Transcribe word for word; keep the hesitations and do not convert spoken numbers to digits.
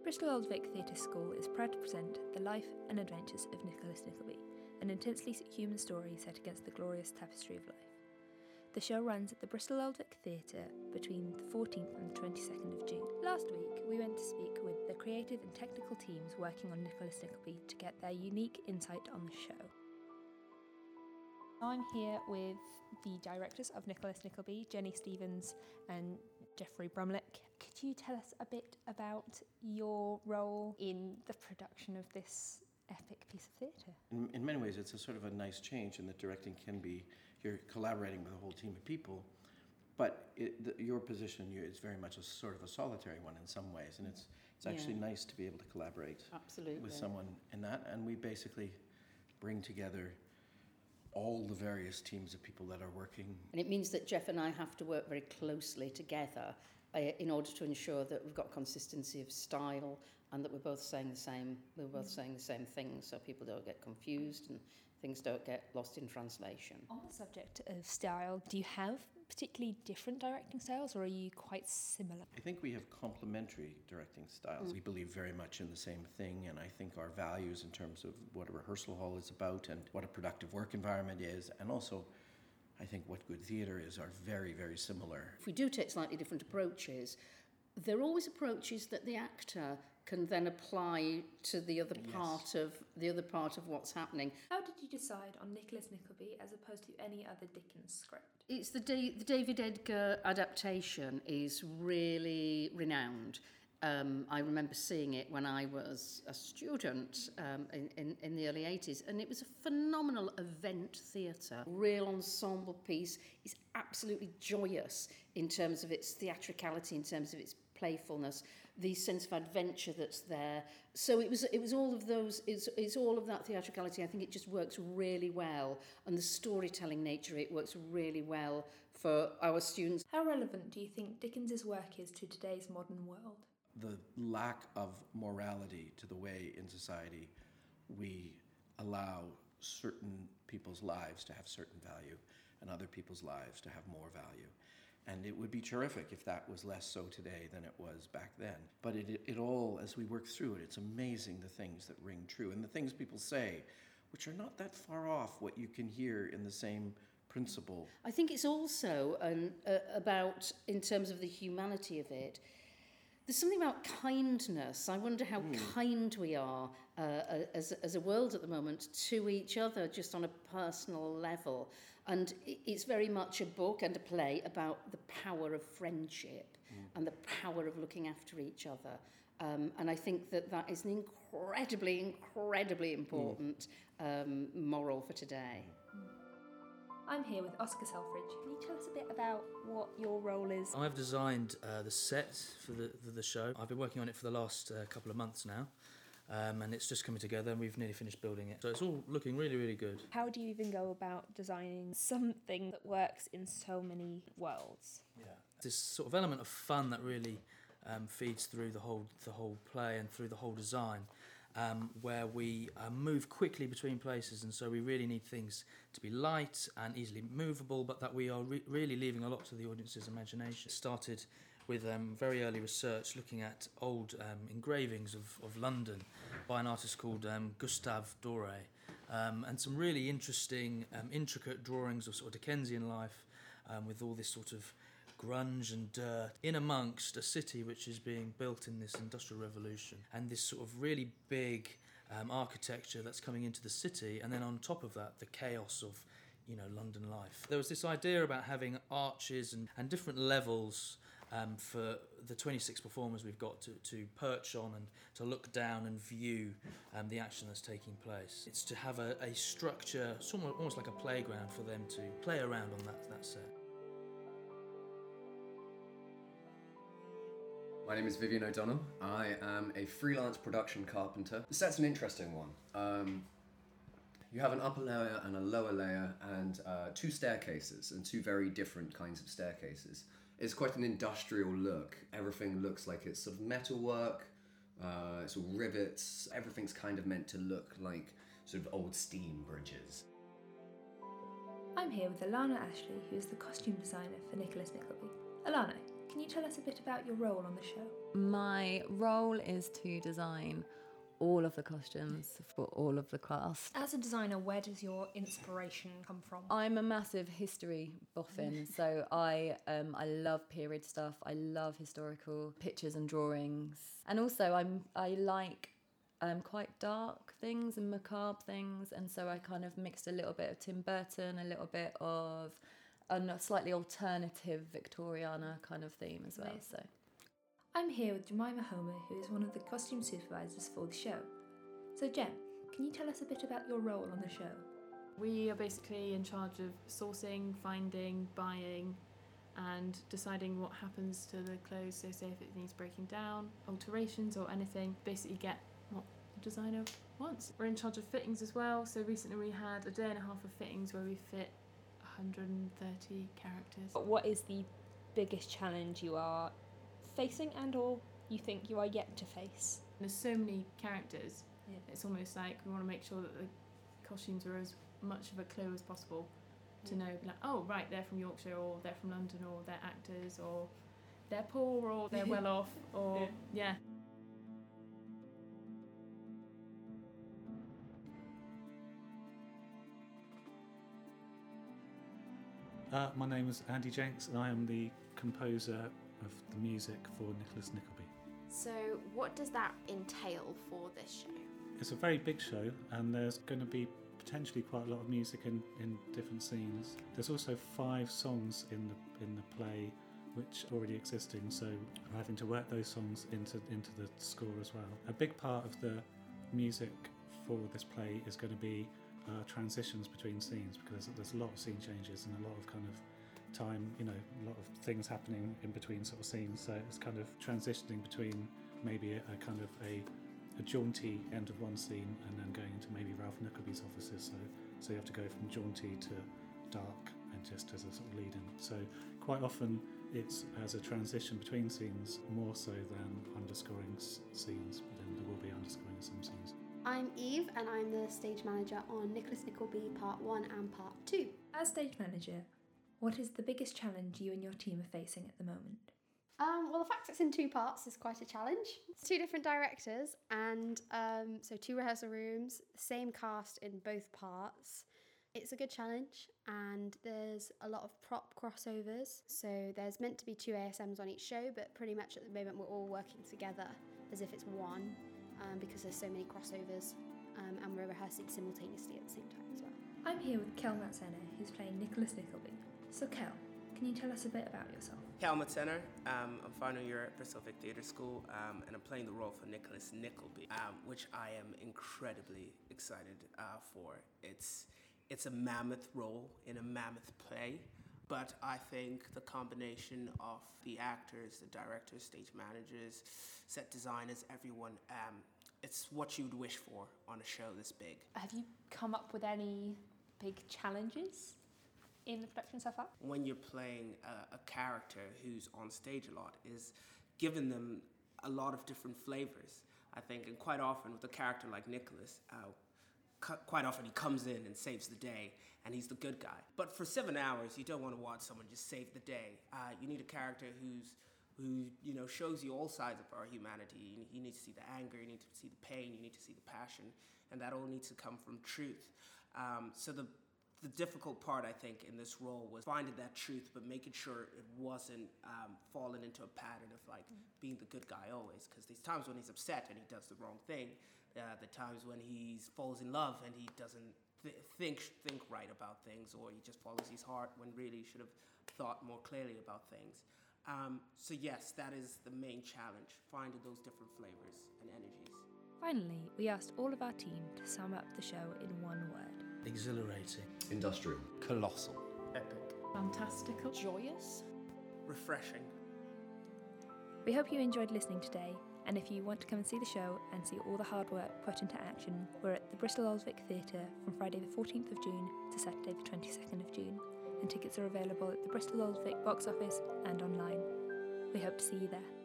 Bristol Old Vic Theatre School is proud to present The Life and Adventures of Nicholas Nickleby, an intensely human story set against the glorious tapestry of life. The show runs at the Bristol Old Vic Theatre between the fourteenth and the twenty-second of June. Last week, we went to speak with the creative and technical teams working on Nicholas Nickleby to get their unique insight on the show. I'm here with the directors of Nicholas Nickleby, Jenny Stevens and Jeffrey Brumlick. Could you tell us a bit about your role in the production of this epic piece of theatre? In, in many ways, it's a sort of a nice change in that directing can be, you're collaborating with a whole team of people, but it, the, your position you, is very much a sort of a solitary one in some ways, and it's it's actually yeah. nice to be able to collaborate Absolutely. with someone in that, and we basically bring together all the various teams of people that are working. And it means that Jeff and I have to work very closely together uh, in order to ensure that we've got consistency of style and that we're both saying the same, we're both saying the same things, so people don't get confused and things don't get lost in translation. On the subject of style, do you have particularly different directing styles, or are you quite similar? I think we have complementary directing styles. Mm. We believe very much in the same thing, and I think our values in terms of what a rehearsal hall is about and what a productive work environment is, and also I think what good theatre is, are very, very similar. If we do take slightly different approaches, they're always approaches that the actor can then apply to the other yes. part of the other part of what's happening. How did you decide on Nicholas Nickleby as opposed to any other Dickens script? It's the, da- the David Edgar adaptation is really renowned. Um, I remember seeing it when I was a student um, in, in, in the early eighties, and it was a phenomenal event theatre. Real ensemble piece. It's absolutely joyous in terms of its theatricality, in terms of its playfulness, the sense of adventure that's there. So it was it was all of those, it's, it's all of that theatricality. I think it just works really well, and the storytelling nature of it works really well for our students. How relevant do you think Dickens's work is to today's modern world? The lack of morality to the way in society we allow certain people's lives to have certain value and other people's lives to have more value. And it would be terrific if that was less so today than it was back then. But it, it, it all, as we work through it, it's amazing the things that ring true and the things people say, which are not that far off what you can hear in the same principle. I think it's also um, uh, about, in terms of the humanity of it, there's something about kindness. I wonder how mm. kind we are uh, as, as a world at the moment to each other, just on a personal level. And it's very much a book and a play about the power of friendship mm. and the power of looking after each other. Um, and I think that that is an incredibly, incredibly important mm. um, moral for today. Mm. I'm here with Oscar Selfridge. Can you tell us a bit about what your role is? I've designed uh, the set for the, for the show. I've been working on it for the last uh, couple of months now, um, and it's just coming together and we've nearly finished building it. So it's all looking really, really good. How do you even go about designing something that works in so many worlds? Yeah, this sort of element of fun that really um, feeds through the whole, the whole play and through the whole design. Um, where we uh, move quickly between places, and so we really need things to be light and easily movable, but that we are re- really leaving a lot to the audience's imagination. It started with um, very early research looking at old um, engravings of, of London by an artist called um, Gustave Doré, um, and some really interesting, um, intricate drawings of sort of Dickensian life um, with all this sort of grunge and dirt in amongst a city which is being built in this industrial revolution, and this sort of really big um, architecture that's coming into the city, and then on top of that the chaos of, you know, London life. There was this idea about having arches and, and different levels um, for the twenty-six performers we've got to, to perch on and to look down and view um, the action that's taking place. It's to have a, a structure, somewhat almost like a playground for them to play around on that, that set. My name is Vivian O'Donnell. I am a freelance production carpenter. The set's an interesting one. Um, you have an upper layer and a lower layer and uh, two staircases, and two very different kinds of staircases. It's quite an industrial look. Everything looks like it's sort of metalwork, uh, it's all rivets. Everything's kind of meant to look like sort of old steam bridges. I'm here with Alana Ashley, who is the costume designer for Nicholas Nickleby. Alana, can you tell us a bit about your role on the show? My role is to design all of the costumes for all of the cast. As a designer, where does your inspiration come from? I'm a massive history boffin, so I um, I love period stuff. I love historical pictures and drawings, and also I'm I like um, quite dark things and macabre things, and so I kind of mixed a little bit of Tim Burton, a little bit of a slightly alternative Victoriana kind of theme as well. Nice. So. I'm here with Jemima Homer, who is one of the costume supervisors for the show. So Jem, can you tell us a bit about your role on the show? We are basically in charge of sourcing, finding, buying, and deciding what happens to the clothes. So say if it needs breaking down, alterations or anything, basically get what the designer wants. We're in charge of fittings as well. So recently we had a day and a half of fittings where we fit one hundred thirty characters. What is the biggest challenge you are facing and or you think you are yet to face? There's so many characters, Yeah. it's almost like we want to make sure that the costumes are as much of a clue as possible to know, like, oh right, they're from Yorkshire, or they're from London, or they're actors, or they're poor, or they're well off, or yeah. Uh, my name is Andy Jenks and I am the composer of the music for Nicholas Nickleby. So what does that entail for this show? It's a very big show and there's going to be potentially quite a lot of music in, in different scenes. There's also five songs in the in the play which are already existing, so we're having to work those songs into, into the score as well. A big part of the music for this play is going to be uh, transitions between scenes, because there's a lot of scene changes and a lot of kind of time, you know, a lot of things happening in between sort of scenes, so it's kind of transitioning between maybe a, a kind of a, a jaunty end of one scene and then going into maybe Ralph Nickleby's offices, so so you have to go from jaunty to dark and just as a sort of lead in. So quite often it's as a transition between scenes more so than underscoring s- scenes, but then there will be underscoring some scenes. I'm Eve and I'm the stage manager on Nicholas Nickleby Part one and Part two. As stage manager, what is the biggest challenge you and your team are facing at the moment? Um, well, the fact it's in two parts is quite a challenge. It's two different directors and um, so two rehearsal rooms, same cast in both parts. It's a good challenge and there's a lot of prop crossovers. So there's meant to be two A S Ms on each show, but pretty much at the moment we're all working together as if it's one um, because there's so many crossovers um, and we're rehearsing simultaneously at the same time as well. I'm here with Kel Matsena, who's playing Nicholas Nickleby. So Kel, can you tell us a bit about yourself? Kel Matsena, um, I'm final year at Bristol Vic Theatre School um, and I'm playing the role for Nicholas Nickleby, um, which I am incredibly excited uh, for. It's It's a mammoth role in a mammoth play, but I think the combination of the actors, the directors, stage managers, set designers, everyone, um, it's what you'd wish for on a show this big. Have you come up with any big challenges in the production so far? When you're playing a, a character who's on stage a lot, is giving them a lot of different flavors, I think, and quite often with a character like Nicholas, uh, quite often he comes in and saves the day and he's the good guy. But for seven hours, you don't want to watch someone just save the day. Uh, you need a character who's, who you know, shows you all sides of our humanity. You, you need to see the anger, you need to see the pain, you need to see the passion, and that all needs to come from truth. Um, so the the difficult part, I think, in this role was finding that truth, but making sure it wasn't um, falling into a pattern of like mm. being the good guy always. Because there's times when he's upset and he does the wrong thing. Uh, the times when he falls in love and he doesn't th- think think right about things, or he just follows his heart when really he should have thought more clearly about things. Um, so yes, that is the main challenge, finding those different flavors and energies. Finally, we asked all of our team to sum up the show in one word. Exhilarating. Industrial. Colossal. Epic. Fantastical. Joyous. Refreshing. We hope you enjoyed listening today, and if you want to come and see the show and see all the hard work put into action, we're at the Bristol Old Vic Theatre from Friday the fourteenth of June to Saturday the twenty-second of June, and tickets are available at the Bristol Old Vic box office and online. We hope to see you there.